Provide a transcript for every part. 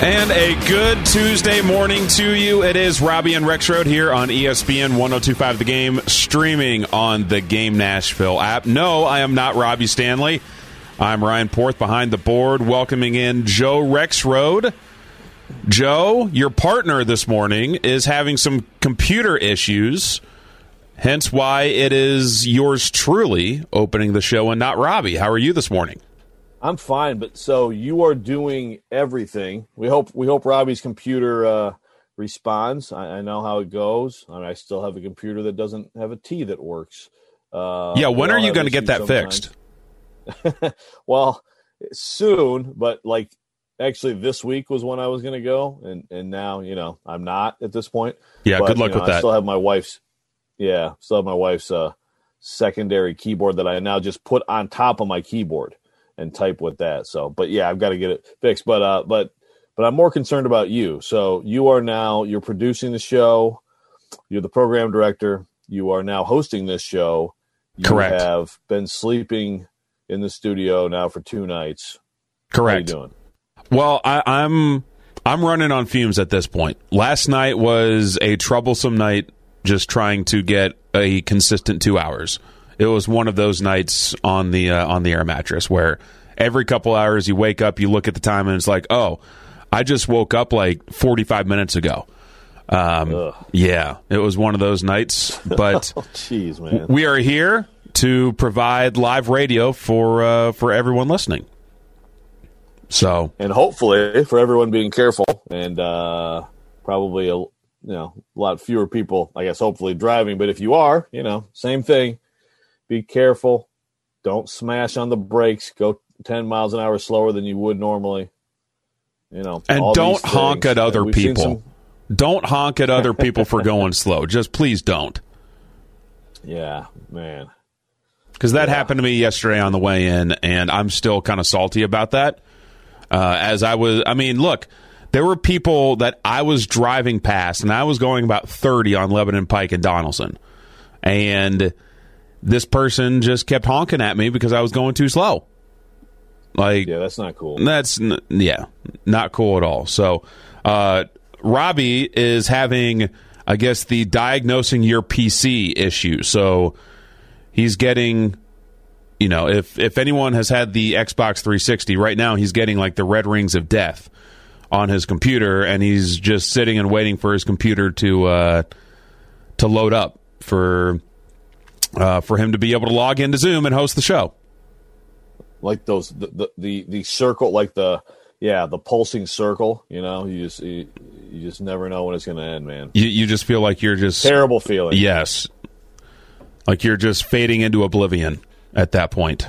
And a good Tuesday morning to you. It is Robbie and Rexroad here on ESPN 102.5 The Game, streaming on the Game Nashville app. No, I am not Robbie Stanley. I'm Ryan Porth behind the board, welcoming in Joe Rexroad. Joe, your partner this morning is having some computer issues, hence why it is yours truly opening the show and not Robbie. How are you this morning? I'm fine, but so you are doing everything. We hope Robbie's computer responds. I know how it goes. I still have a computer that doesn't have a T that works. When are you going to get that fixed? Well, soon, but actually this week was when I was going to go, and now I'm not at this point. Yeah, but, good luck with that. I still have my wife's. Yeah, still have my wife's secondary keyboard that I now just put on top of my keyboard and type with that. So, but yeah, I've got to get it fixed. But I'm more concerned about you. So you're producing the show. You're the program director. You are now hosting this show. You Correct. Have been sleeping in the studio now for 2 nights. Correct. How you doing? Well, I'm running on fumes at this point. Last night was a troublesome night, just trying to get a consistent 2 hours. It was one of those nights on the air mattress where every couple hours you wake up, you look at the time, and it's like, oh, I just woke up like 45 minutes ago. Yeah, it was one of those nights. But jeez, man, we are here to provide live radio for everyone listening. So, and hopefully for everyone being careful, and probably a lot fewer people, I guess, hopefully driving. But if you are, same thing. Be careful. Don't smash on the brakes. Go 10 miles an hour slower than you would normally. And don't honk at other people. Don't honk at other people for going slow. Just please don't. Yeah, man. Because that happened to me yesterday on the way in, and I'm still kind of salty about that. Look, there were people that I was driving past, and I was going about 30 on Lebanon Pike and Donaldson. And this person just kept honking at me because I was going too slow. Yeah, that's not cool. That's not cool at all. So, Robbie is having, I guess, the diagnosing your PC issue. So he's getting, if anyone has had the Xbox 360, right now he's getting like the red rings of death on his computer, and he's just sitting and waiting for his computer to load up for him to be able to log into Zoom and host the show. Like those the circle, like the pulsing circle. You just never know when it's going to end, man. You just feel like you're just terrible feeling. Yes, like you're just fading into oblivion at that point.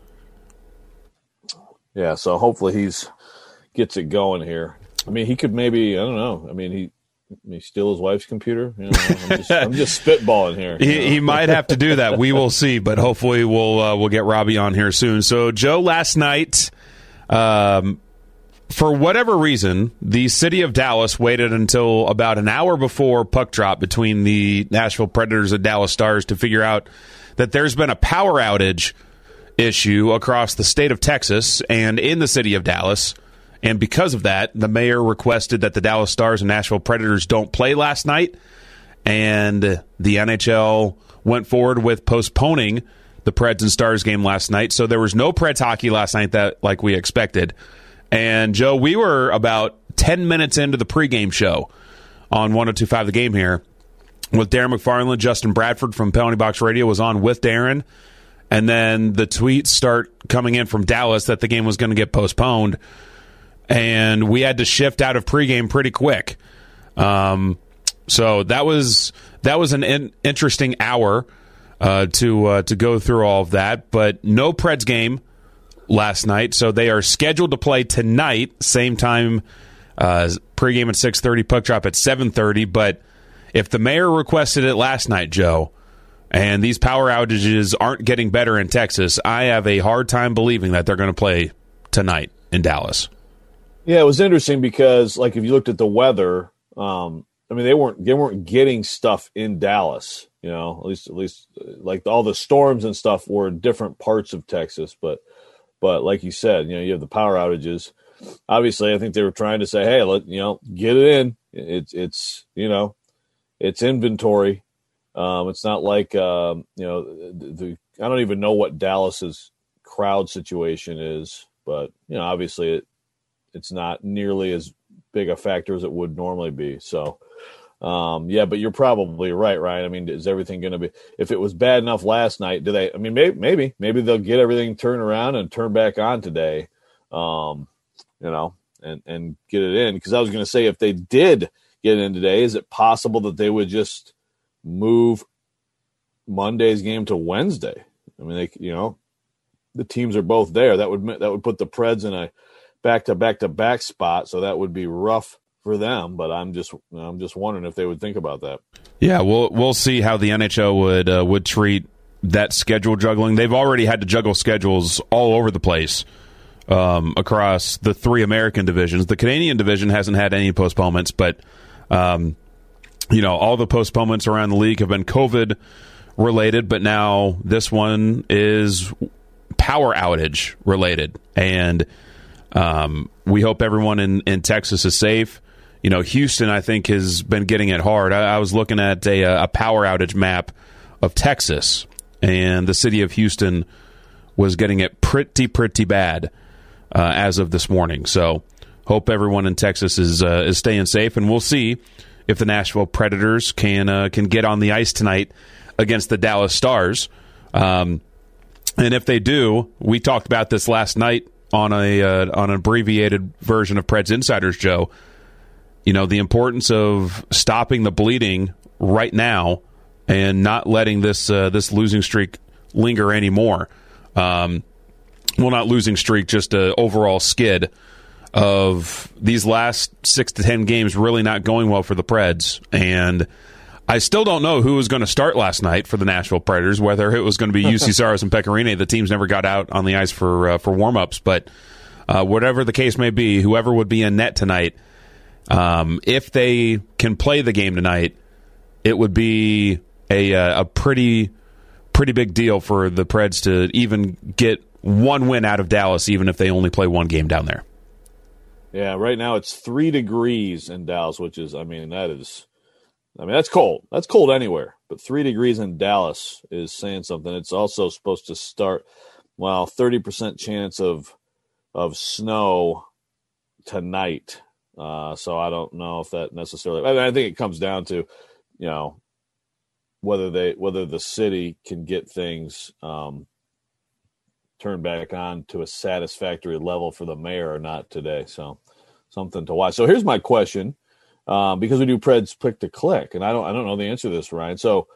Yeah, so hopefully he's gets it going here. I mean, he could maybe, I don't know. I mean, he steal his wife's computer. I'm just spitballing here. He might have to do that. We will see, but hopefully we'll get Robbie on here soon. So, Joe, last night, for whatever reason, the city of Dallas waited until about an hour before puck drop between the Nashville Predators and Dallas Stars to figure out that there's been a power outage issue across the state of Texas and in the city of Dallas. And because of that, the mayor requested that the Dallas Stars and Nashville Predators don't play last night. And the NHL went forward with postponing the Preds and Stars game last night. So there was no Preds hockey last night like we expected. And, Joe, we were about 10 minutes into the pregame show on 102.5 The Game here with Darren McFarland. Justin Bradford from Penalty Box Radio was on with Darren. And then the tweets start coming in from Dallas that the game was going to get postponed. And we had to shift out of pregame pretty quick. So that was an interesting hour to go through all of that. But no Preds game last night, so they are scheduled to play tonight, same time, pregame at 6:30, puck drop at 7:30. But if the mayor requested it last night, Joe, and these power outages aren't getting better in Texas, I have a hard time believing that they're going to play tonight in Dallas. Yeah, it was interesting because, like, if you looked at the weather, I mean, they weren't getting stuff in Dallas. At least, like all the storms and stuff were in different parts of Texas. But like you said, you have the power outages. obviously, I think they were trying to say, hey, get it in. It's inventory. It's not like, I don't even know what Dallas's crowd situation is, but, obviously it's not nearly as big a factor as it would normally be. So, but you're probably right, Ryan. I mean, is everything going to be, if it was bad enough last night, maybe they'll get everything turned around and turn back on today, and get it in. Because I was going to say, if they did get in today, is it possible that they would just move Monday's game to Wednesday? I mean, the teams are both there. That would put the Preds in a back-to-back spot, so that would be rough for them. But I'm just wondering if they would think about that. Yeah, we'll see how the NHL would treat that schedule juggling. They've already had to juggle schedules all over the place across the 3 American divisions. The Canadian division hasn't had any postponements, but all the postponements around the league have been COVID related, but now this one is power outage related, and we hope everyone in Texas is safe. Houston, I think, has been getting it hard. I was looking at a power outage map of Texas, and the city of Houston was getting it pretty bad as of this morning. So hope everyone in Texas is staying safe, and we'll see if the Nashville Predators can get on the ice tonight against the Dallas Stars. And if they do, we talked about this last night on an abbreviated version of Preds Insiders, Joe. The importance of stopping the bleeding right now and not letting this losing streak linger anymore. Well, not losing streak, just an overall skid of these last 6 to 10 games really not going well for the Preds. And I still don't know who was going to start last night for the Nashville Predators, whether it was going to be UC Saros and Pecorine. The teams never got out on the ice for warm-ups. But whatever the case may be, whoever would be in net tonight, if they can play the game tonight, it would be a pretty big deal for the Preds to even get one win out of Dallas, even if they only play one game down there. Yeah, right now it's 3 degrees in Dallas, which is, that's cold. That's cold anywhere. But 3 degrees in Dallas is saying something. It's also supposed to start, 30% chance of snow tonight. So I don't know if that necessarily, I think it comes down to, whether the city can get things turned back on to a satisfactory level for the mayor or not today. So something to watch. So here's my question, because we do Preds Pick to Click, and I don't know the answer to this, Ryan. So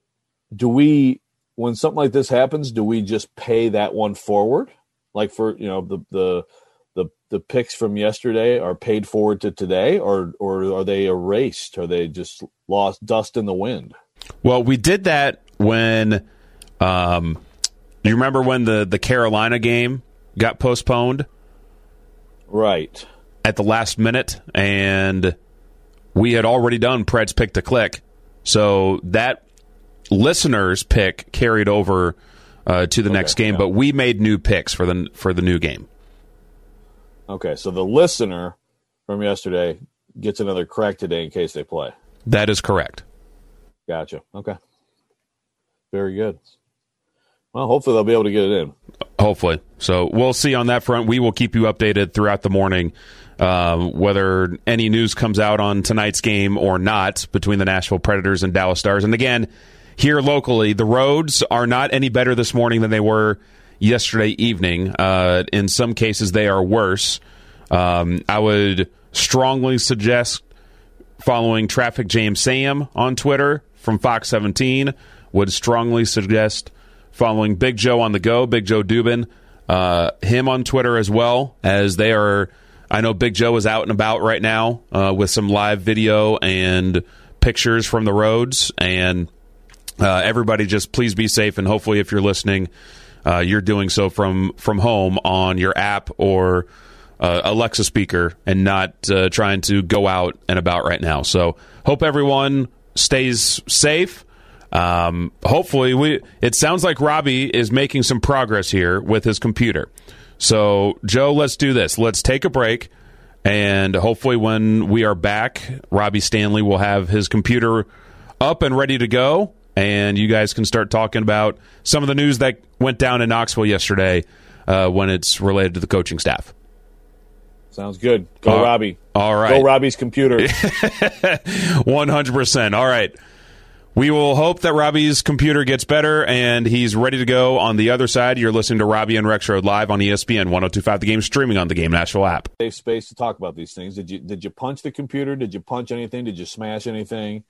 when something like this happens, do we just pay that one forward? Like for, the picks from yesterday are paid forward to today, or are they erased? Are they just lost dust in the wind? Well, we did that when you remember when the Carolina game got postponed? Right. At the last minute, and we had already done Preds Pick to Click. So that listener's pick carried over to the next game, but we made new picks for the new game. Okay, so the listener from yesterday gets another crack today in case they play. That is correct. Gotcha. Okay. Very good. Well, hopefully they'll be able to get it in. Hopefully. So we'll see on that front. We will keep you updated throughout the morning, whether any news comes out on tonight's game or not between the Nashville Predators and Dallas Stars. And again, here locally, the roads are not any better this morning than they were yesterday evening. In some cases, they are worse. I would strongly suggest following Traffic Jam Sam on Twitter from Fox 17. Would strongly suggest following Big Joe on the go, Big Joe Dubin, him on Twitter as well, as they are. I know Big Joe is out and about right now with some live video and pictures from the roads. And everybody just please be safe, and hopefully if you're listening, you're doing so from home on your app or Alexa speaker and not trying to go out and about right now. So hope everyone stays safe. Hopefully it sounds like Robbie is making some progress here with his computer. So, Joe, let's do this. Let's take a break, and hopefully when we are back, Robbie Stanley will have his computer up and ready to go, and you guys can start talking about some of the news that went down in Knoxville yesterday when it's related to the coaching staff. Sounds good. Go, Robbie. All right. Go, Robbie's computer. 100%. All right. We will hope that Robbie's computer gets better and he's ready to go on the other side. You're listening to Robbie and Rexrode live on ESPN 102.5 The Game, streaming on the Game Nashville app. Safe space to talk about these things. Did you punch the computer? Did you punch anything? Did you smash anything?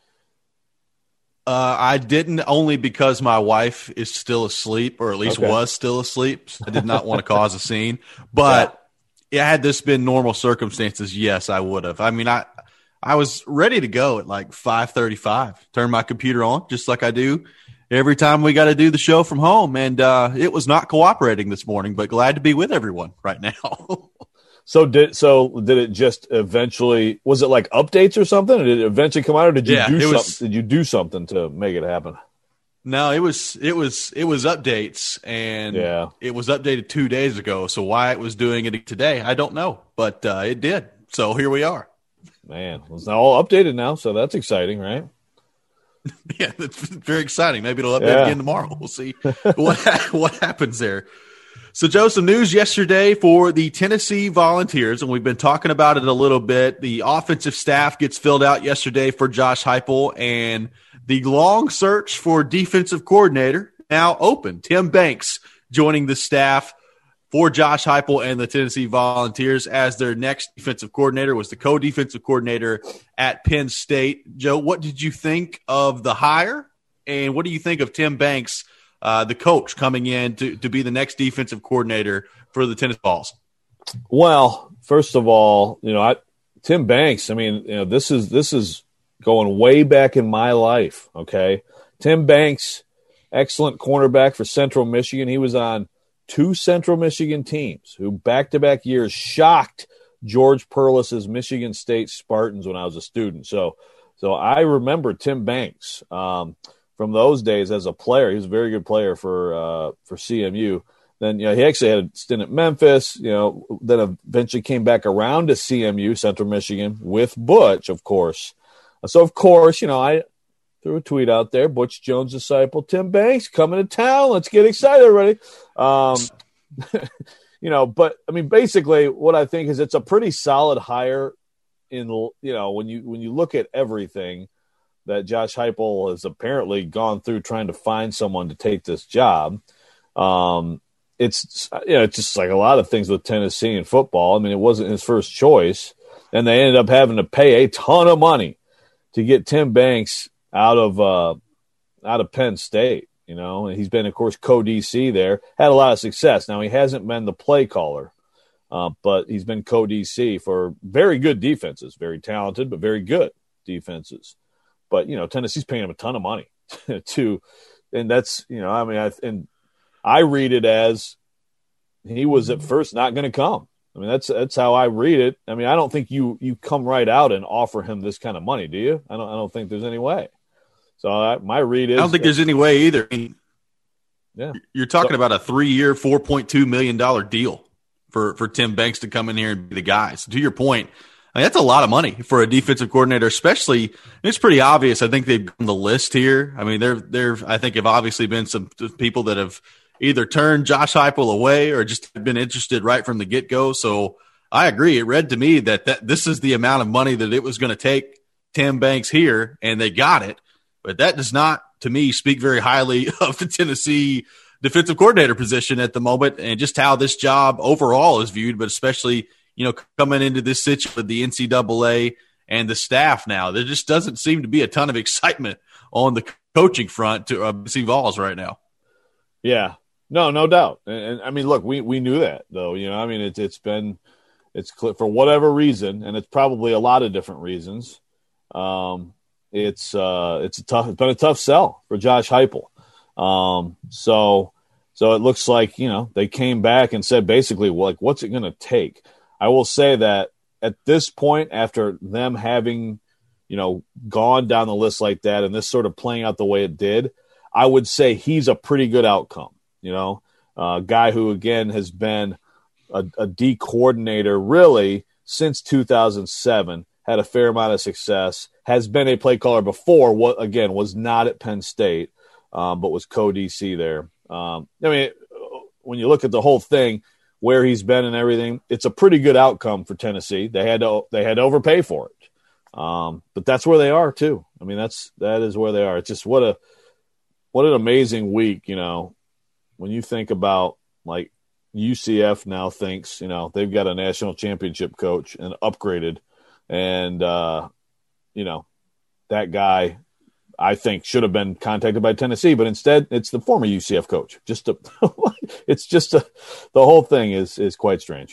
I didn't, only because my wife is still asleep, or at least was still asleep. So I did not want to cause a scene. But had this been normal circumstances, yes, I would have. I mean, I was ready to go at like 5:35. Turn my computer on just like I do every time we got to do the show from home. And it was not cooperating this morning, but glad to be with everyone right now. So did it just eventually, was it like updates or something? Or did it eventually come out, or did you did you do something to make it happen? No, it was updates, and it was updated 2 days ago. So why it was doing it today, I don't know, but it did. So here we are. Man, it's all updated now, so that's exciting, right? Yeah, that's very exciting. Maybe it'll update again tomorrow. We'll see what happens there. So, Joe, some news yesterday for the Tennessee Volunteers, and we've been talking about it a little bit. The offensive staff gets filled out yesterday for Josh Heupel, and the long search for defensive coordinator now open. Tim Banks joining the staff for Josh Heupel and the Tennessee Volunteers as their next defensive coordinator. Was the co-defensive coordinator at Penn State. Joe, what did you think of the hire, and what do you think of Tim Banks, the coach, coming in to be the next defensive coordinator for the Tennessee Vols? Well, first of all, Tim Banks, I mean, this is going way back in my life, okay? Tim Banks, excellent cornerback for Central Michigan. He was on 2 Central Michigan teams who back-to-back years shocked George Perlis's Michigan State Spartans when I was a student. So I remember Tim Banks from those days as a player. He was a very good player for CMU. Then he actually had a stint at Memphis. Then eventually came back around to CMU, Central Michigan, with Butch, of course. So of course, I threw a tweet out there, Butch Jones' disciple, Tim Banks, coming to town. Let's get excited already. But I mean, basically what I think is it's a pretty solid hire in, when you look at everything that Josh Heupel has apparently gone through trying to find someone to take this job. It's just like a lot of things with Tennessee and football. I mean, it wasn't his first choice, and they ended up having to pay a ton of money to get Tim Banks out of Penn State, and he's been, of course, co-DC there, had a lot of success. Now, he hasn't been the play caller, but he's been co-DC for very good defenses, very talented, but very good defenses. But, Tennessee's paying him a ton of money and that's, I read it as he was at first not going to come. I mean, that's how I read it. I mean, I don't think you come right out and offer him this kind of money, do you? I don't think there's any way. So my read is, I don't think there's any way either. I mean, yeah, you're talking about a 3-year, $4.2 million deal for Tim Banks to come in here and be the guy. So to your point, I mean, that's a lot of money for a defensive coordinator, especially. It's pretty obvious. I think they've gotten the list here. I mean, there I think have obviously been some people that have either turned Josh Heupel away or just been interested right from the get-go. So I agree. It read to me that this is the amount of money that it was going to take Tim Banks here, and they got it. But that does not, to me, speak very highly of the Tennessee defensive coordinator position at the moment and just how this job overall is viewed, but especially, coming into this situation with the NCAA and the staff now. There just doesn't seem to be a ton of excitement on the coaching front to see Vols right now. Yeah. No doubt. And I mean, look, we knew that, though. I mean, it's clear for whatever reason, and it's probably a lot of different reasons. It's been a tough sell for Josh Heupel. So it looks like, they came back and said basically, well, like, what's it going to take? I will say that at this point, after them having, gone down the list like that and this sort of playing out the way it did, I would say he's a pretty good outcome. A guy who, again, has been a D coordinator really since 2007, had a fair amount of success, has been a play caller before, what again was not at Penn State, but was co-DC there. I mean, when you look at the whole thing, where he's been and everything, it's a pretty good outcome for Tennessee. They had to overpay for it. But that's where they are too. I mean, that is where they are. It's just what an amazing week, when you think about like UCF now thinks, they've got a national championship coach and upgraded. And, that guy, I think, should have been contacted by Tennessee, but instead it's the former UCF coach. The whole thing is quite strange.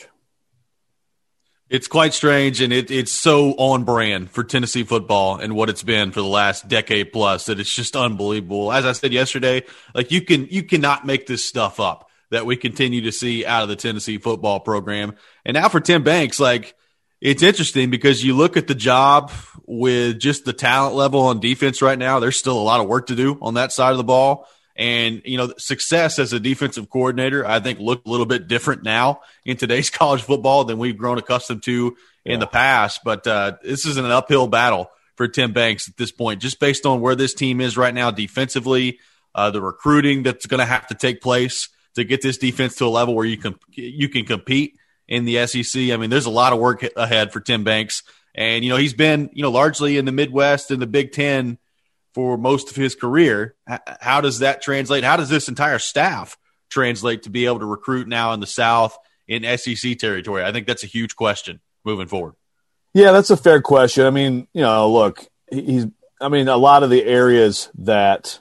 It's quite strange, and it's so on brand for Tennessee football and what it's been for the last decade plus that it's just unbelievable. As I said yesterday, like you cannot make this stuff up that we continue to see out of the Tennessee football program. And now for Tim Banks, like it's interesting because you look at the job with just the talent level on defense right now. There's still a lot of work to do on that side of the ball. And, success as a defensive coordinator, I think, look a little bit different now in today's college football than we've grown accustomed to in the past. But this is an uphill battle for Tim Banks at this point, just based on where this team is right now defensively, the recruiting that's going to have to take place to get this defense to a level where you can compete in the SEC. I mean, there's a lot of work ahead for Tim Banks. And, he's been, largely in the Midwest and the Big Ten for most of his career. How does that translate? How does this entire staff translate to be able to recruit now in the South in SEC territory? I think that's a huge question moving forward. Yeah, that's a fair question. I mean, look, a lot of the areas that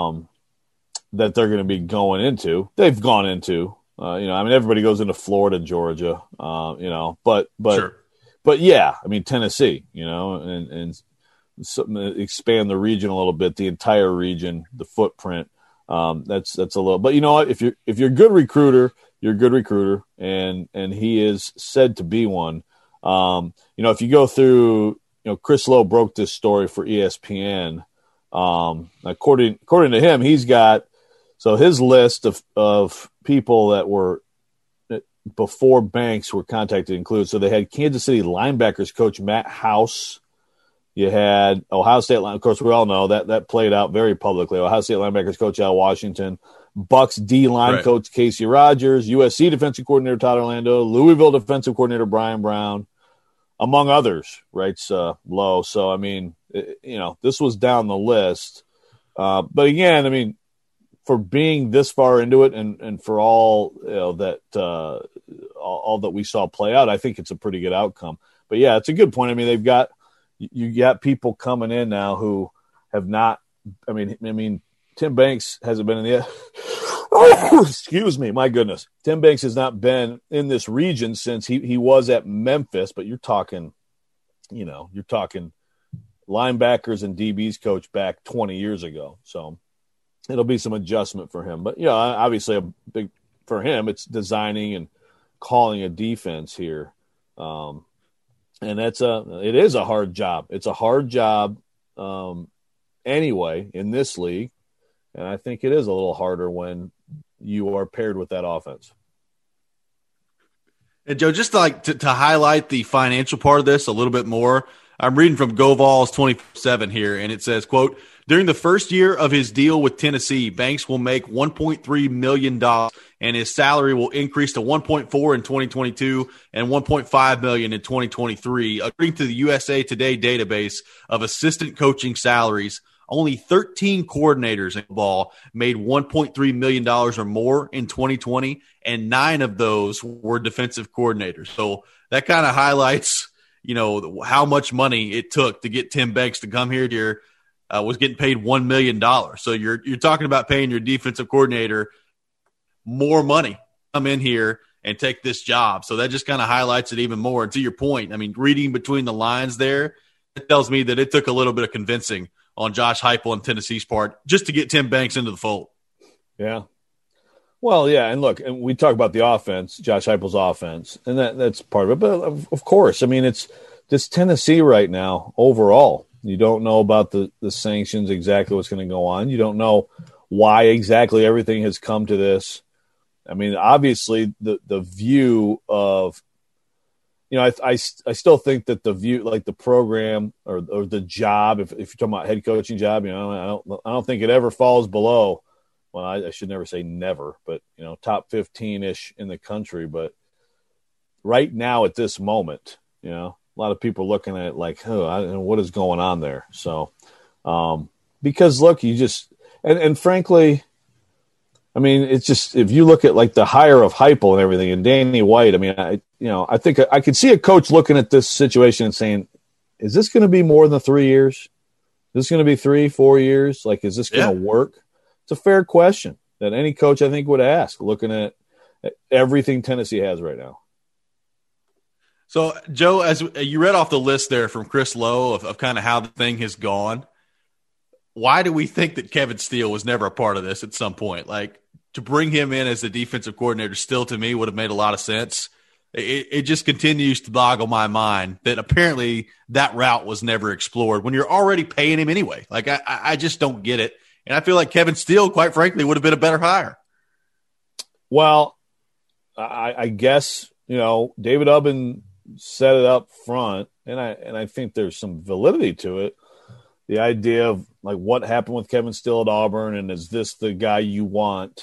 that they're going to be going into, they've gone into. Everybody goes into Florida, Georgia, but sure. But yeah, Tennessee, and expand the region a little bit, the entire region, the footprint. That's a little, but you know what? If you're a good recruiter, you're a good recruiter, and he is said to be one. If you go through, Chris Lowe broke this story for ESPN. According to him, he's got his list of people that were before Banks were contacted includes. So they had Kansas City linebackers coach Matt House. You had Ohio State line. Of course, we all know that played out very publicly. Ohio State linebackers coach Al Washington, Bucks D line coach Casey Rogers, USC defensive coordinator Todd Orlando, Louisville defensive coordinator Brian Brown, among others. Writes Lowe. So this was down the list. But again, for being this far into it and for all that all that we saw play out, I think it's a pretty good outcome. But yeah, it's a good point. You got people coming in now who have not. Tim Banks hasn't been in the. Excuse me, my goodness. Tim Banks has not been in this region since he was at Memphis. But you're talking linebackers and DBs coach back 20 years ago. So it'll be some adjustment for him. But obviously for him, it's designing and calling a defense here. And it is a hard job. It's a hard job anyway in this league. And I think it is a little harder when you are paired with that offense. And Joe, just to highlight the financial part of this a little bit more, I'm reading from GoVols 24/7 here, and it says, quote, during the first year of his deal with Tennessee, Banks will make $1.3 million, and his salary will increase to $1.4 in 2022 and $1.5 million in 2023. According to the USA Today database of assistant coaching salaries, only 13 coordinators in football made $1.3 million or more in 2020, and 9 of those were defensive coordinators. So that kind of highlights, how much money it took to get Tim Banks to come here. Was getting paid $1 million. So you're talking about paying your defensive coordinator more money, come in here and take this job. So that just kind of highlights it even more. And to your point, reading between the lines there, it tells me that it took a little bit of convincing on Josh Heupel and Tennessee's part just to get Tim Banks into the fold. Yeah. Well, yeah, and look, and we talk about the offense, Josh Heupel's offense, and that's part of it. But of course, it's just Tennessee right now overall. You don't know about the sanctions, exactly what's going to go on. You don't know why exactly everything has come to this. I mean, obviously the view of, I still think that the view, like the program or the job, if you're talking about head coaching job, I don't think it ever falls below. Well, I should never say never, but top 15-ish in the country. But right now at this moment, a lot of people are looking at it like, oh, I don't know what is going on there. So, because look, you just and frankly, I mean, it's just, if you look at like the hire of Heupel and everything and Danny White, I mean, I think I could see a coach looking at this situation and saying, is this going to be more than 3 years? Is this going to be 3-4 years? Like, is this going to work? It's a fair question that any coach, I think, would ask, looking at everything Tennessee has right now. So, Joe, as you read off the list there from Chris Lowe of kind of how the thing has gone, why do we think that Kevin Steele was never a part of this at some point? Like, to bring him in as the defensive coordinator still, to me, would have made a lot of sense. It just continues to boggle my mind that apparently that route was never explored when you're already paying him anyway. Like, I just don't get it. And I feel like Kevin Steele, quite frankly, would have been a better hire. Well, I guess, David Ubben set it up front, and I think there's some validity to it. The idea of like what happened with Kevin Steele at Auburn, and is this the guy you want,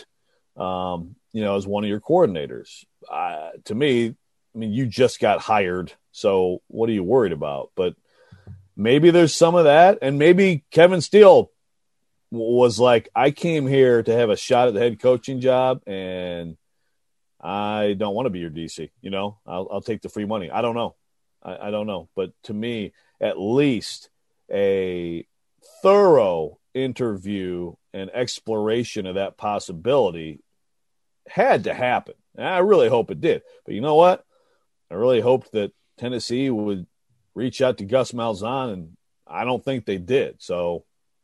as one of your coordinators? To me, I mean, you just got hired, so what are you worried about? But maybe there's some of that, and maybe Kevin Steele was like, I came here to have a shot at the head coaching job, and I don't want to be your DC. I'll take the free money. I don't know. I don't know. But to me, at least a thorough interview and exploration of that possibility had to happen. And I really hope it did. But you know what? I really hoped that Tennessee would reach out to Gus Malzahn, and I don't think they did. So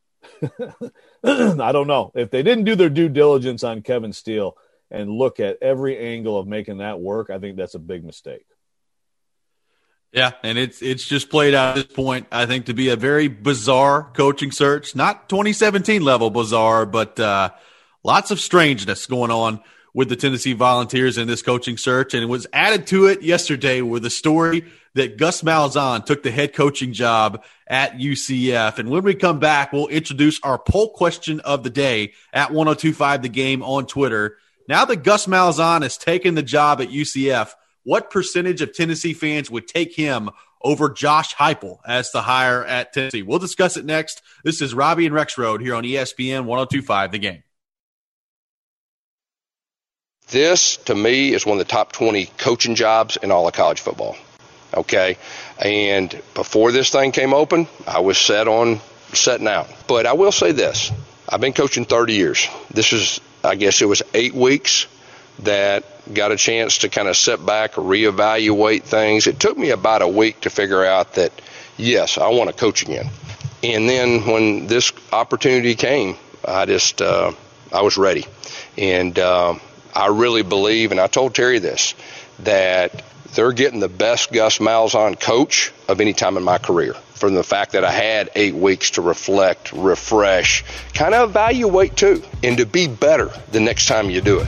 I don't know. If they didn't do their due diligence on Kevin Steele and look at every angle of making that work, I think that's a big mistake. Yeah, and it's just played out at this point, I think, to be a very bizarre coaching search. Not 2017 level bizarre, but lots of strangeness going on with the Tennessee Volunteers in this coaching search. And it was added to it yesterday with the story that Gus Malzahn took the head coaching job at UCF. And when we come back, we'll introduce our poll question of the day at 1025 The Game on Twitter. Now that Gus Malzahn has taken the job at UCF, what percentage of Tennessee fans would take him over Josh Heupel as the hire at Tennessee? We'll discuss it next. This is Robbie and Rexroad here on ESPN 1025 The Game. This, to me, is one of the top 20 coaching jobs in all of college football. Okay? And before this thing came open, I was set on setting out. But I will say this. I've been coaching 30 years. This is, I guess it was 8 weeks that got a chance to kind of sit back, reevaluate things. It took me about a week to figure out that, yes, I want to coach again. And then when this opportunity came, I was ready. And I really believe, and I told Terry this, that they're getting the best Gus Malzahn coach of any time in my career, from the fact that I had 8 weeks to reflect, refresh, kind of evaluate too, and to be better the next time you do it.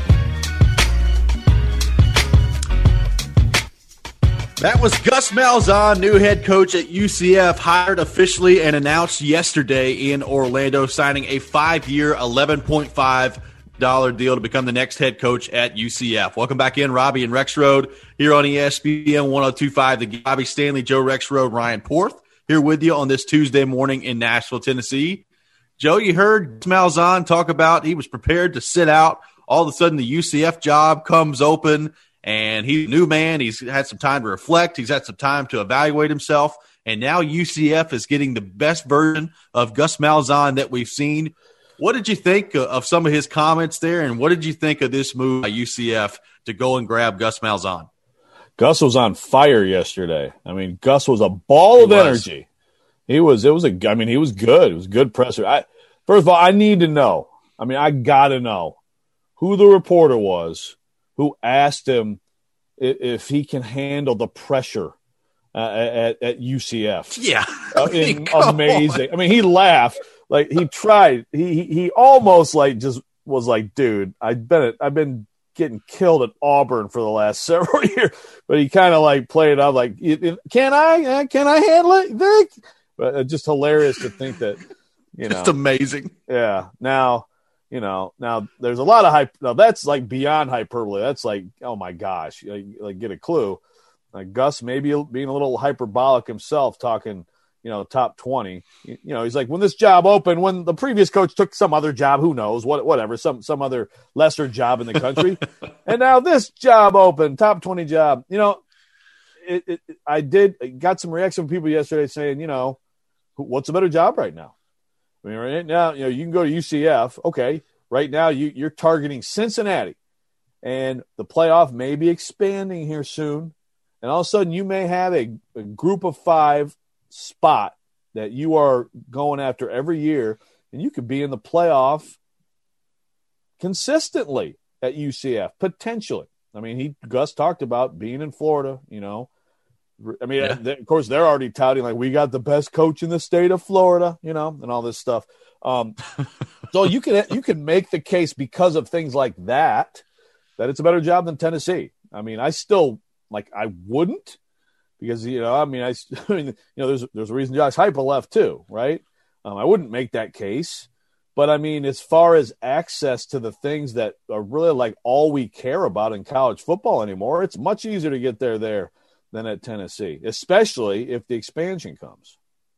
That was Gus Malzahn, new head coach at UCF, hired officially and announced yesterday in Orlando, signing a 5-year, $11.5 deal to become the next head coach at UCF. Welcome back in, Robbie and Rexroad, here on ESPN 1025. The Robbie Stanley, Joe Rexroad, Ryan Porth, here with you on this Tuesday morning in Nashville, Tennessee. Joe, you heard Malzahn talk about he was prepared to sit out. All of a sudden, the UCF job comes open. And he's a new man. He's had some time to reflect. He's had some time to evaluate himself. And now UCF is getting the best version of Gus Malzahn that we've seen. What did you think of some of his comments there? And what did you think of this move by UCF to go and grab Gus Malzahn? Gus was on fire yesterday. I mean, Gus was a ball of energy. He was good. It was good presser. First of all, I need to know. I got to know who the reporter was who asked him if he can handle the pressure at UCF. Yeah. Amazing. On. He laughed. Like, he tried. He almost like just was like, dude, I've been getting killed at Auburn for the last several years, but he kind of like played it out like, can I handle it, Vic? But just hilarious to think that, just amazing. Yeah. Now there's a lot of hype. Now that's like beyond hyperbole. That's like, oh my gosh, like get a clue. Like Gus maybe being a little hyperbolic himself, talking, top 20. He's like, when this job opened, when the previous coach took some other job, who knows, whatever, some other lesser job in the country, and now this job opened, top 20 job. I got some reaction from people yesterday saying, what's a better job right now? I mean, right now, you can go to UCF. Okay, right now you're targeting Cincinnati, and the playoff may be expanding here soon, and all of a sudden you may have a group of 5 spot that you are going after every year, and you could be in the playoff consistently at UCF, potentially. I mean, Gus talked about being in Florida, I mean, of course, they're already touting like we got the best coach in the state of Florida, and all this stuff. So you can make the case because of things like that it's a better job than Tennessee. I mean, I still I wouldn't, because there's a reason Josh Heupel left too, right? I wouldn't make that case, but I mean, as far as access to the things that are really like all we care about in college football anymore, it's much easier to get there than at Tennessee, especially if the expansion comes.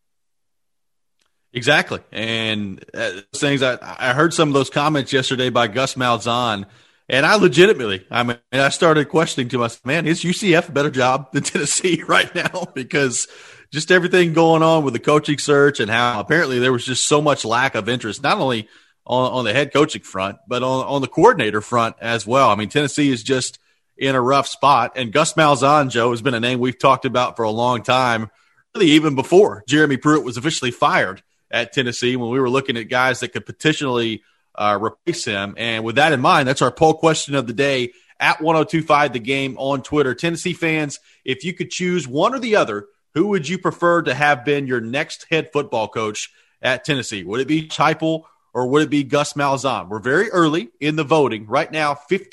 Exactly. And things I heard some of those comments yesterday by Gus Malzahn, and I legitimately, I started questioning to myself, man, is UCF a better job than Tennessee right now? Because just everything going on with the coaching search and how apparently there was just so much lack of interest, not only on the head coaching front, but on the coordinator front as well. I mean, Tennessee is just in a rough spot. And Gus Malzahn, Joe, has been a name we've talked about for a long time, really even before Jeremy Pruitt was officially fired at Tennessee, when we were looking at guys that could potentially replace him. And with that in mind, that's our poll question of the day at 1025 The Game on Twitter. Tennessee fans, if you could choose one or the other, who would you prefer to have been your next head football coach at Tennessee? Would it be Heupel or would it be Gus Malzahn? We're very early in the voting. Right now,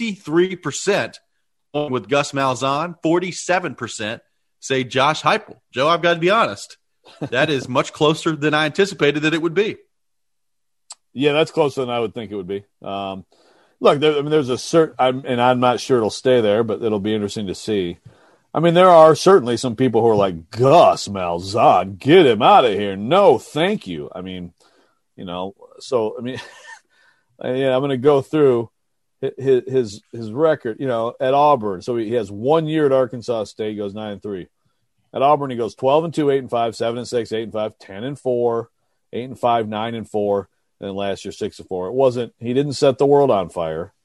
53% with Gus Malzahn, 47% say Josh Heupel. Joe, I've got to be honest. That is much closer than I anticipated that it would be. Yeah, that's closer than I would think it would be. Look, there's a certain, and I'm not sure it'll stay there, but it'll be interesting to see. I mean, there are certainly some people who are like, Gus Malzahn, get him out of here. No, thank you. I mean, so, I mean, yeah, I'm going to go through his record, at Auburn. So he has 1 year at Arkansas State, he goes 9-3. At Auburn, he goes 12-2, 8-5, 7-6, 8-5, 10-4, 8-5, 9-4, and then last year 6-4. He didn't set the world on fire.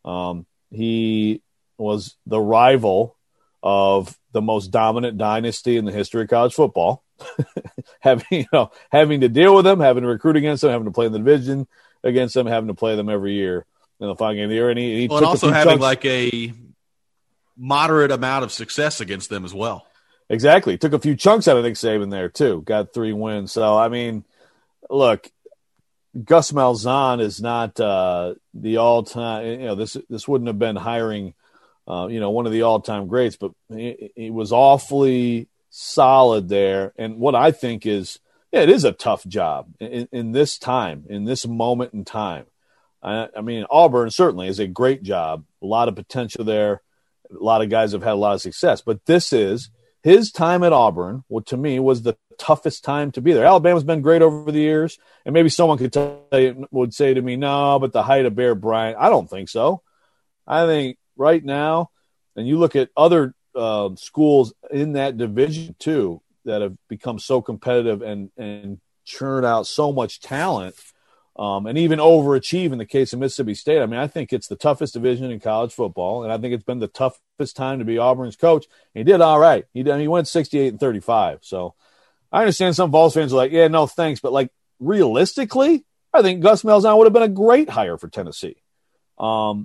He was the rival of the most dominant dynasty in the history of college football, having to deal with them, having to recruit against them, having to play in the division against them, having to play them every year in the final game of the year, and he and also having like a moderate amount of success against them as well. Exactly, took a few chunks out of Nick Saban there too. Got 3 wins. So I mean, look, Gus Malzahn is not the all-time. This wouldn't have been hiring. One of the all-time greats, but he was awfully solid there. And what I think is, it is a tough job in this time, in this moment in time. I mean, Auburn certainly is a great job, a lot of potential there. A lot of guys have had a lot of success, but this is his time at Auburn, what to me was the toughest time to be there. Alabama's been great over the years, and maybe someone would say to me, no, but the height of Bear Bryant, I don't think so. I think right now, and you look at other schools in that division too that have become so competitive and churn out so much talent, and even overachieve in the case of Mississippi State. I mean, I think it's the toughest division in college football, and I think it's been the toughest time to be Auburn's coach. And he did all right. He went 68-35. So I understand some Vols fans are like, yeah, no thanks, but like realistically, I think Gus Malzahn would have been a great hire for Tennessee. And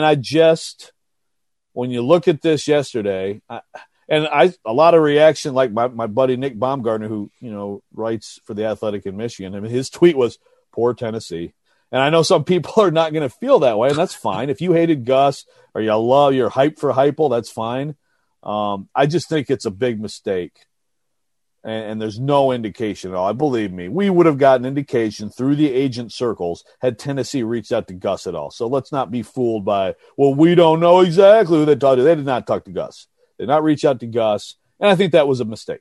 when you look at this yesterday, a lot of reaction, like my buddy Nick Baumgartner, who writes for The Athletic in Michigan, I mean, his tweet was, "Poor Tennessee." And I know some people are not going to feel that way, and that's fine. If you hated Gus or you're hyped for Heupel, that's fine. I just think it's a big mistake. And there's no indication at all. Believe me, we would have gotten indication through the agent circles had Tennessee reached out to Gus at all. So let's not be fooled by, well, we don't know exactly who they talked to. They did not talk to Gus. They did not reach out to Gus. And I think that was a mistake.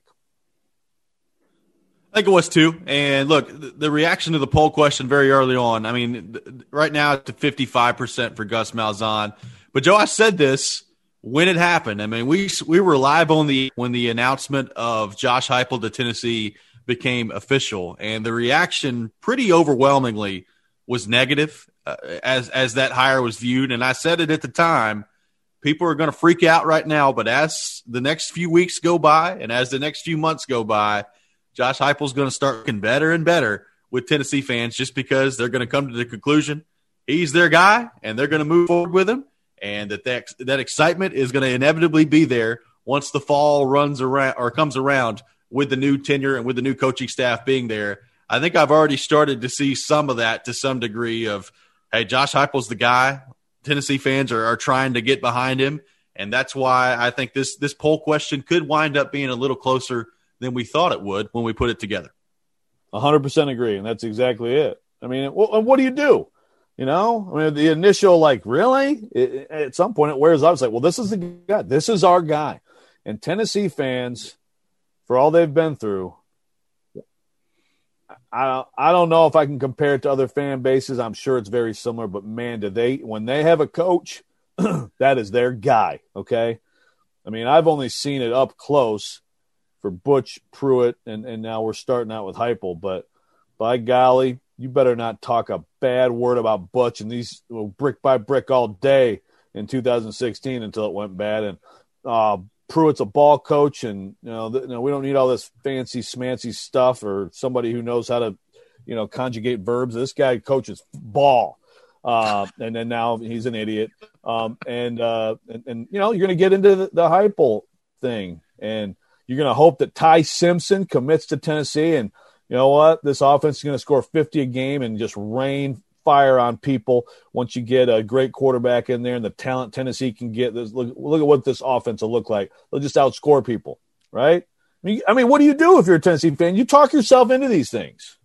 I think it was too. And look, the reaction to the poll question very early on, I mean, right now it's to 55% for Gus Malzahn. But Joe, I said this when it happened. I mean, we were live on when the announcement of Josh Heupel to Tennessee became official, and the reaction pretty overwhelmingly was negative as that hire was viewed. And I said it at the time, people are going to freak out right now, but as the next few weeks go by and as the next few months go by, Josh Heupel's going to start looking better and better with Tennessee fans just because they're going to come to the conclusion he's their guy and they're going to move forward with him. And that excitement is going to inevitably be there once the fall runs around or comes around with the new tenure and with the new coaching staff being there. I think I've already started to see some of that to some degree of, hey, Josh Heupel's the guy. Tennessee fans are trying to get behind him. And that's why I think this poll question could wind up being a little closer than we thought it would when we put it together. 100% agree. And that's exactly it. I mean, what do you do? You know, I mean, the initial, like, really? At some point it wears out. It's like, well, this is the guy. This is our guy. And Tennessee fans, for all they've been through, I don't know if I can compare it to other fan bases. I'm sure it's very similar. But, man, when they have a coach, that is their guy, okay? I mean, I've only seen it up close for Butch, Pruitt, and now we're starting out with Heupel. But, by golly, you better not talk a bad word about Butch and these brick by brick all day in 2016 until it went bad. And Pruitt's a ball coach, and we don't need all this fancy smancy stuff or somebody who knows how to, conjugate verbs. This guy coaches ball, and then now he's an idiot. And you're going to get into the Heupel thing, and you're going to hope that Ty Simpson commits to Tennessee and. You know what? This offense is going to score 50 a game and just rain fire on people once you get a great quarterback in there and the talent Tennessee can get. Look at what this offense will look like. They'll just outscore people, right? I mean, what do you do if you're a Tennessee fan? You talk yourself into these things.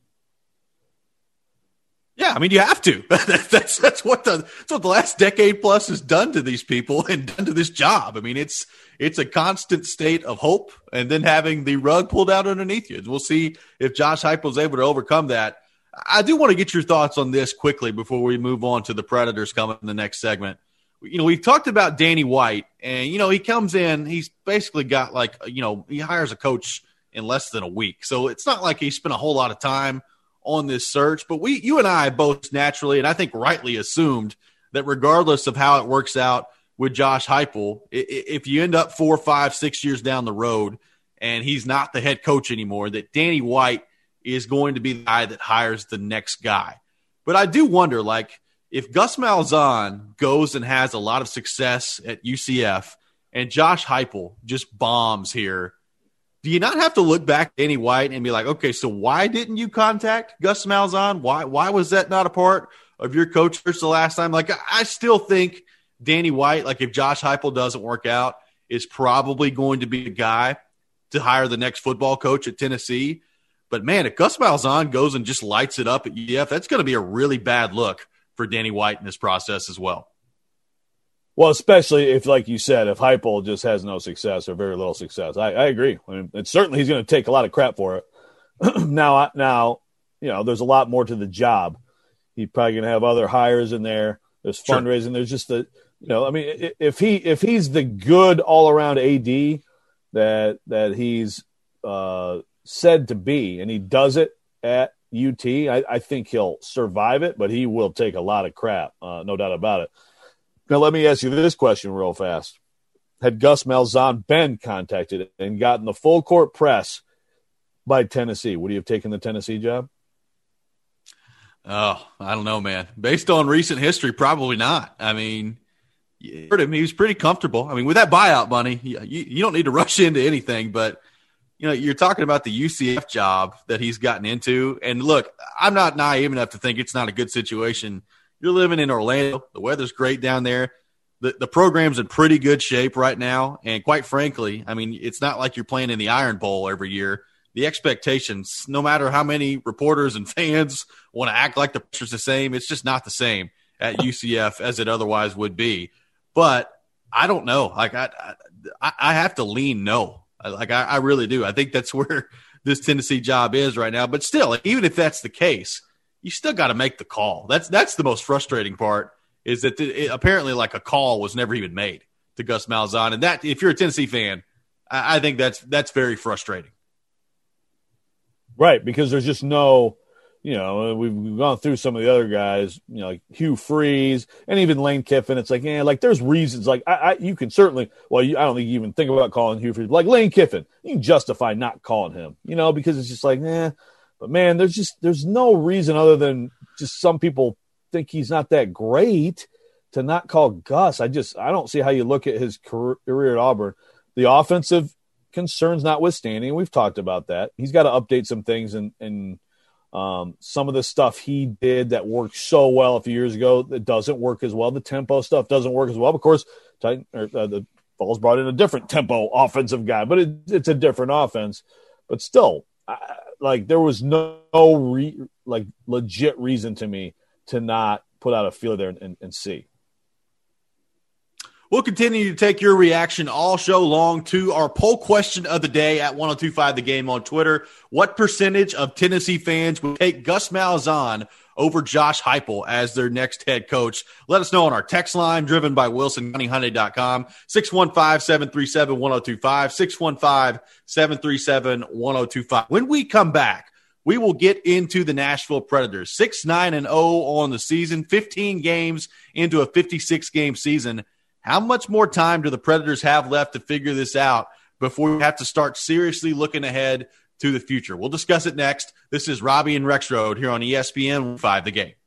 Yeah, I mean, you have to. That's what the last decade plus has done to these people and done to this job. I mean, it's a constant state of hope and then having the rug pulled out underneath you. We'll see if Josh Heupel is able to overcome that. I do want to get your thoughts on this quickly before we move on to the Predators coming in the next segment. We've talked about Danny White, and, he comes in, he's basically got he hires a coach in less than a week. So it's not like he spent a whole lot of time on this search, but you and I both naturally, and I think rightly assumed that regardless of how it works out with Josh Heupel, if you end up 4, 5, 6 years down the road and he's not the head coach anymore, that Danny White is going to be the guy that hires the next guy. But I do wonder, if Gus Malzahn goes and has a lot of success at UCF and Josh Heupel just bombs here, do you not have to look back at Danny White and be like, okay, so why didn't you contact Gus Malzahn? Why was that not a part of your coach search the last time? I still think Danny White, if Josh Heupel doesn't work out, is probably going to be the guy to hire the next football coach at Tennessee. But, man, if Gus Malzahn goes and just lights it up at UCF, that's going to be a really bad look for Danny White in this process as well. Well, especially if, like you said, if Heupel just has no success or very little success. I agree. I mean, it's certainly he's going to take a lot of crap for it. Now, there's a lot more to the job. He's probably going to have other hires in there. There's fundraising. Sure. There's just if he's the good all around AD that he's said to be, and he does it at UT, I think he'll survive it, but he will take a lot of crap, no doubt about it. Now, let me ask you this question real fast. Had Gus Malzahn been contacted and gotten the full court press by Tennessee, would he have taken the Tennessee job? Oh, I don't know, man. Based on recent history, probably not. I mean, you heard him. He was pretty comfortable. I mean, with that buyout money, you don't need to rush into anything. But you're talking about the UCF job that he's gotten into. And look, I'm not naive enough to think it's not a good situation. You're living in Orlando. The weather's great down there. The program's in pretty good shape right now. And quite frankly, I mean, it's not like you're playing in the Iron Bowl every year. The expectations, no matter how many reporters and fans want to act like the pressure's the same, it's just not the same at UCF as it otherwise would be. But I don't know. Like I have to lean no. I really do. I think that's where this Tennessee job is right now. But still, even if that's the case, you still got to make the call. That's the most frustrating part, is that apparently like a call was never even made to Gus Malzahn. And that, if you're a Tennessee fan, I think that's very frustrating. Right, because there's just no, we've gone through some of the other guys, like Hugh Freeze and even Lane Kiffin. It's like, there's reasons. Like you can certainly, I don't think you even think about calling Hugh Freeze. Like Lane Kiffin, you can justify not calling him, because it's just like, But man, there's no reason other than just some people think he's not that great to not call Gus. I don't see how you look at his career at Auburn. The offensive concerns notwithstanding, we've talked about that. He's got to update some things, and some of the stuff he did that worked so well a few years ago that doesn't work as well. The tempo stuff doesn't work as well. Of course, the Vols brought in a different tempo offensive guy, but it's a different offense. But still, there was no legit reason to me to not put out a feeler there and see. We'll continue to take your reaction all show long to our poll question of the day at 1025 The Game on Twitter. What percentage of Tennessee fans would take Gus Malzahn over Josh Heupel as their next head coach? Let us know on our text line, driven by WilsonCountyHyundai.com, 615-737-1025, 615-737-1025. When we come back, we will get into the Nashville Predators. 6-9-0 on the season, 15 games into a 56-game season. How much more time do the Predators have left to figure this out before we have to start seriously looking ahead to the future? We'll discuss it next. This is Robbie and Rexroad here on ESPN 5 The Game.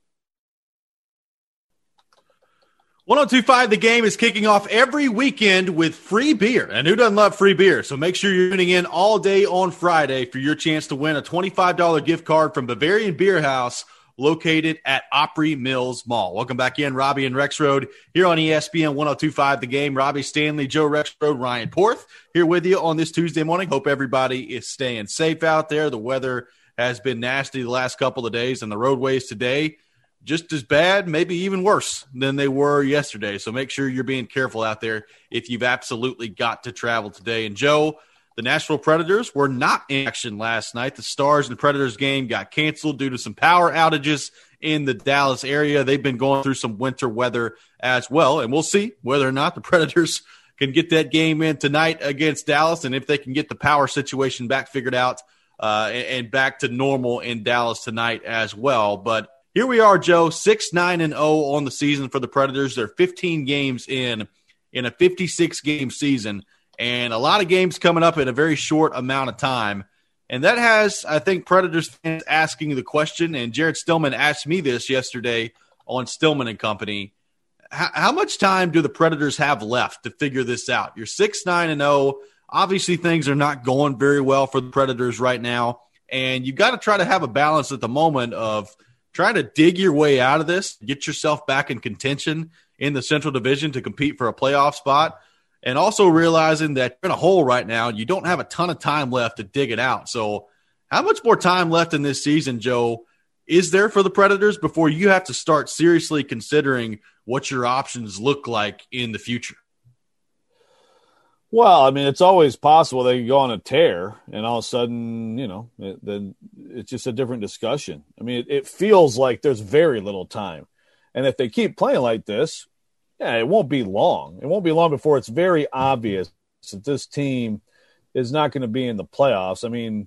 1025 The Game is kicking off every weekend with free beer. And who doesn't love free beer? So make sure you're tuning in all day on Friday for your chance to win a $25 gift card from Bavarian Beer House, located at Opry Mills Mall. Welcome back in, Robbie and Rexroad here on ESPN 1025 The Game. Robbie Stanley, Joe Rexroad, Ryan Porth here with you on this Tuesday morning. Hope everybody is staying safe out there. The weather has been nasty the last couple of days, and the roadways today just as bad, maybe even worse than they were yesterday. So make sure you're being careful out there if you've absolutely got to travel today. And Joe, the Nashville Predators were not in action last night. The Stars and Predators game got canceled due to some power outages in the Dallas area. They've been going through some winter weather as well, and we'll see whether or not the Predators can get that game in tonight against Dallas, and if they can get the power situation back figured out and back to normal in Dallas tonight as well. But here we are, Joe, 6-9-0 on the season for the Predators. They're 15 games in a 56-game season. And a lot of games coming up in a very short amount of time. And that has, I think, Predators fans asking the question, and Jared Stillman asked me this yesterday on Stillman and Company. How much time do the Predators have left to figure this out? You're 6-9-0. Obviously, things are not going very well for the Predators right now. And you got to try to have a balance at the moment of trying to dig your way out of this, get yourself back in contention in the Central Division to compete for a playoff spot. And also realizing that you're in a hole right now, you don't have a ton of time left to dig it out. So how much more time left in this season, Joe, is there for the Predators before you have to start seriously considering what your options look like in the future? Well, I mean, it's always possible they could go on a tear, and all of a sudden, then it's just a different discussion. I mean, it feels like there's very little time. And if they keep playing like this, yeah, it won't be long. It won't be long before it's very obvious that this team is not going to be in the playoffs. I mean,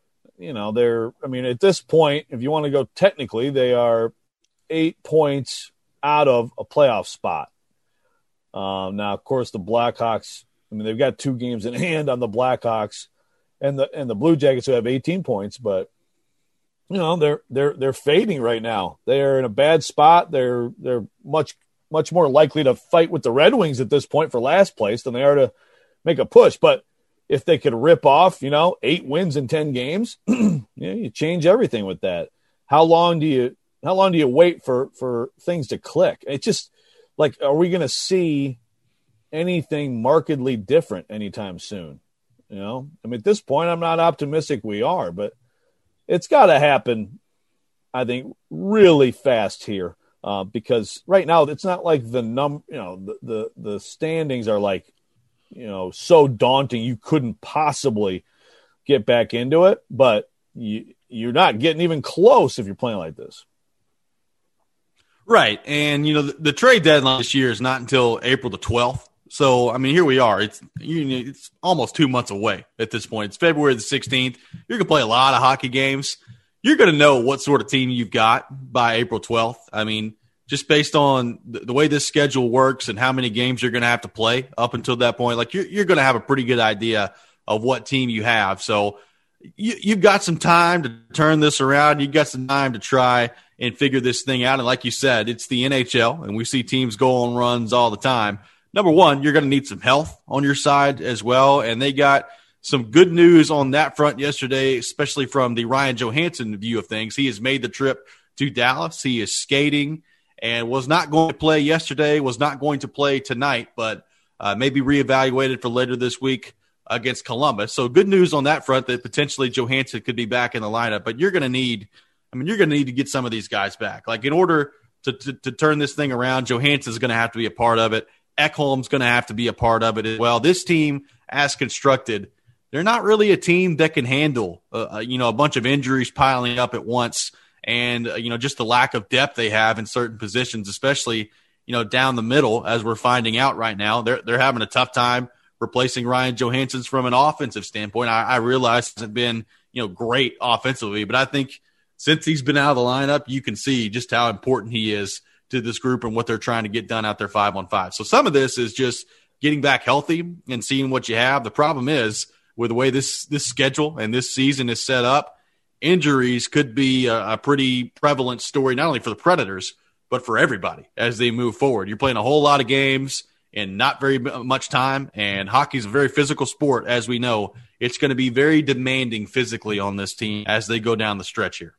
at this point, if you want to go technically, they are 8 points out of a playoff spot. Now, of course, the Blackhawks, they've got 2 games in hand on the Blackhawks and the Blue Jackets, who have 18 points, but they're fading right now. They're in a bad spot. They're much more likely to fight with the Red Wings at this point for last place than they are to make a push. But if they could rip off, 8 wins in 10 games, you change everything with that. How long do you wait for things to click? It's just like, are we going to see anything markedly different anytime soon? At this point, I'm not optimistic we are, but it's got to happen, I think, really fast here, because right now it's not like the standings are like, so daunting you couldn't possibly get back into it, but you're not getting even close if you're playing like this. Right. And, the trade deadline this year is not until April the 12th. So, I mean, here we are. It's almost 2 months away at this point. It's February the 16th. You're going to play a lot of hockey games. You're going to know what sort of team you've got by April 12th. I mean, just based on the way this schedule works and how many games you're going to have to play up until that point, like you're going to have a pretty good idea of what team you have. So you've got some time to turn this around. You've got some time to try and figure this thing out. And like you said, it's the NHL, and we see teams go on runs all the time. Number one, you're going to need some health on your side as well. And they got some good news on that front yesterday, especially from the Ryan Johansson view of things. He has made the trip to Dallas. He is skating and was not going to play yesterday, was not going to play tonight, but maybe reevaluated for later this week against Columbus. So good news on that front that potentially Johansson could be back in the lineup. But you're going to need to get some of these guys back. Like, in order to turn this thing around, Johansson's going to have to be a part of it. Ekholm's going to have to be a part of it as well. This team, as constructed, they're not really a team that can handle, a bunch of injuries piling up at once, and just the lack of depth they have in certain positions, especially down the middle, as we're finding out right now. They're having a tough time replacing Ryan Johansson from an offensive standpoint. I realize it hasn't been great offensively, but I think since he's been out of the lineup, you can see just how important he is to this group and what they're trying to get done out there 5-on-5. So some of this is just getting back healthy and seeing what you have. The problem is, with the way this schedule and this season is set up, injuries could be a pretty prevalent story, not only for the Predators, but for everybody as they move forward. You're playing a whole lot of games in not very much time, and hockey is a very physical sport, as we know. It's going to be very demanding physically on this team as they go down the stretch here.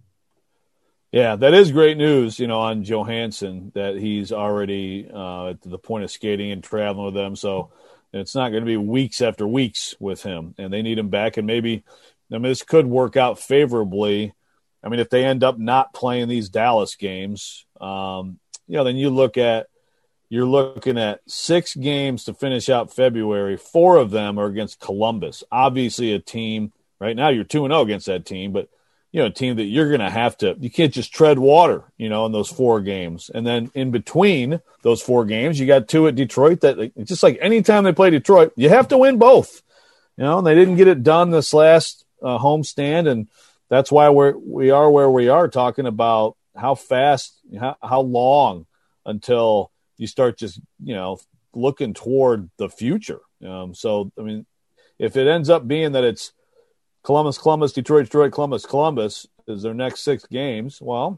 Yeah, that is great news, on Johansson, that he's already at the point of skating and traveling with them. So it's not going to be weeks after weeks with him, and they need him back. And maybe, this could work out favorably. If they end up not playing these Dallas games, then you're looking at 6 games to finish out February. 4 of them are against Columbus. Obviously a team, right now you're 2-0 against that team, but a team that you're going to have to – you can't just tread water, in those 4 games. And then in between those 4 games, you got 2 at Detroit. That just like any time they play Detroit, you have to win both. And they didn't get it done this last homestand, and that's why we are where we are, talking about how fast, how long until you start just, looking toward the future. So, if it ends up being that it's Columbus, Detroit, Columbus is their next 6 games. Well,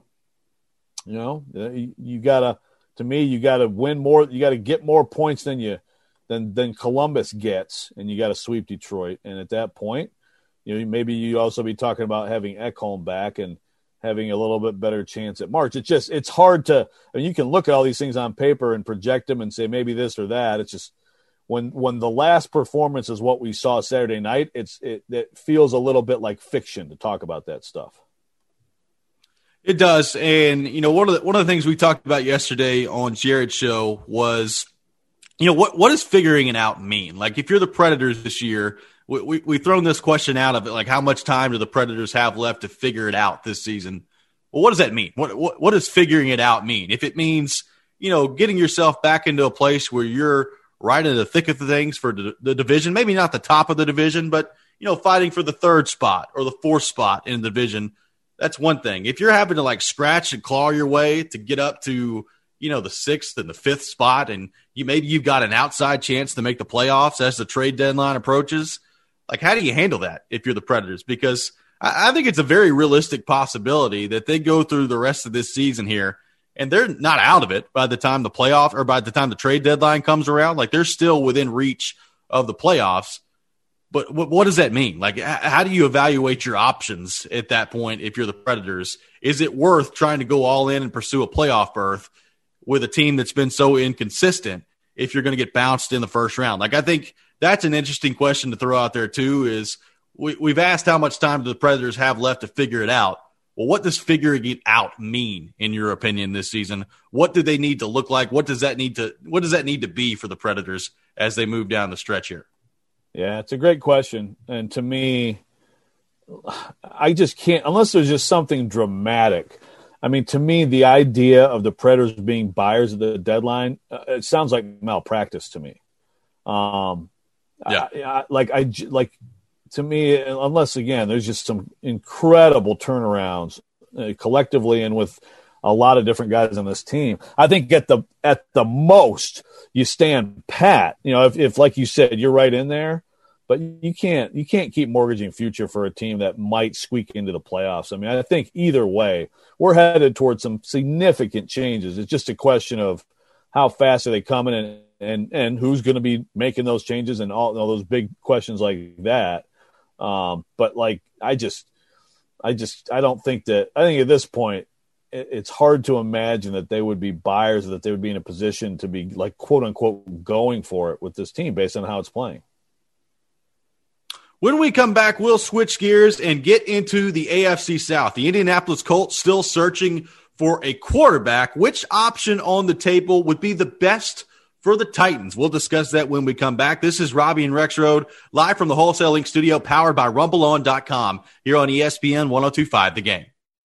you gotta win more. You gotta get more points than Columbus gets, and you gotta sweep Detroit. And at that point, maybe you also be talking about having Ekholm back and having a little bit better chance at March. It's hard to. You can look at all these things on paper and project them and say maybe this or that. It's just. When the last performance is what we saw Saturday night, it feels a little bit like fiction to talk about that stuff. It does, and one of the things we talked about yesterday on Jared's show was, what does figuring it out mean? Like, if you're the Predators this year, we've thrown this question out of it, like, how much time do the Predators have left to figure it out this season? Well, what does that mean? What does figuring it out mean? If it means getting yourself back into a place where you're right in the thick of the things for the division, maybe not the top of the division, but, fighting for the 3rd spot or the 4th spot in the division, that's one thing. If you're having to scratch and claw your way to get up to, the 6th and the 5th spot, and you've got an outside chance to make the playoffs as the trade deadline approaches, how do you handle that if you're the Predators? Because I think it's a very realistic possibility that they go through the rest of this season here and they're not out of it by the time the playoff or by the time the trade deadline comes around. They're still within reach of the playoffs. But what does that mean? Like, how do you evaluate your options at that point if you're the Predators? Is it worth trying to go all in and pursue a playoff berth with a team that's been so inconsistent if you're going to get bounced in the first round? Like, I think that's an interesting question to throw out there, too, is we've asked how much time do the Predators have left to figure it out. Well, what does figuring it out mean, in your opinion, this season? What do they need to look like? What does that need to be for the Predators as they move down the stretch here? Yeah, it's a great question. And to me, I just can't, unless there's just something dramatic. I mean, to me, the idea of the Predators being buyers at the deadline, it sounds like malpractice to me. To me, unless, again, there's just some incredible turnarounds collectively and with a lot of different guys on this team. I think at the most you stand pat. You know, if like you said, you're right in there, but you can't keep mortgaging future for a team that might squeak into the playoffs. I mean, I think either way, we're headed towards some significant changes. It's just a question of how fast are they coming and who's going to be making those changes and all those big questions like that. But like, I don't think that. I think at this point, it's hard to imagine that they would be buyers, that they would be in a position to be like, quote unquote, going for it with this team based on how it's playing. When we come back, we'll switch gears and get into the AFC South. The Indianapolis Colts still searching for a quarterback. Which option on the table would be the best for the Titans? We'll discuss that when we come back. This is Robbie and Rexrode, live from the Wholesaling Studio, powered by RumbleOn.com, here on ESPN 102.5 The Game.